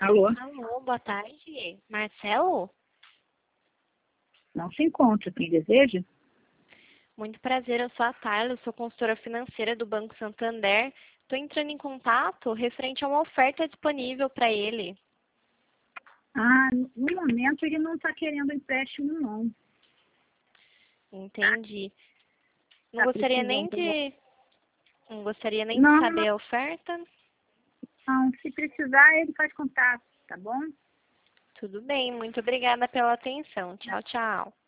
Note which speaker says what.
Speaker 1: Alô?
Speaker 2: Alô, boa tarde. Marcelo?
Speaker 1: Não se encontra. Quem deseja?
Speaker 2: Muito prazer, eu sou a Tayla, eu sou consultora financeira do Banco Santander. Estou entrando em contato referente a uma oferta disponível para ele.
Speaker 1: Ah, no momento ele não está querendo empréstimo, não.
Speaker 2: Entendi. Não
Speaker 1: Está
Speaker 2: gostaria nem
Speaker 1: precisando.
Speaker 2: de, não gostaria nem de
Speaker 1: Não,
Speaker 2: saber a oferta?
Speaker 1: não. Se precisar, ele faz contato, tá bom?
Speaker 2: Tudo bem, muito obrigada pela atenção. Tchau, tchau.